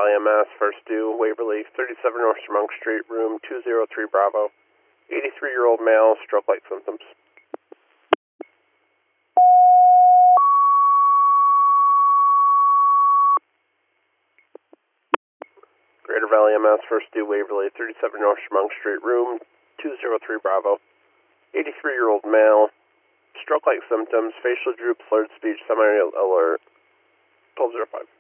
Valley MS, first due, Waverly, 37 North Monk Street, room 203 Bravo. 83-year-old male, stroke-like symptoms. Greater Valley MS, first due, Waverly, 37 North Monk Street, room 203 Bravo. 83-year-old male, stroke-like symptoms, facial droop, slurred speech, semi-alert. 1205.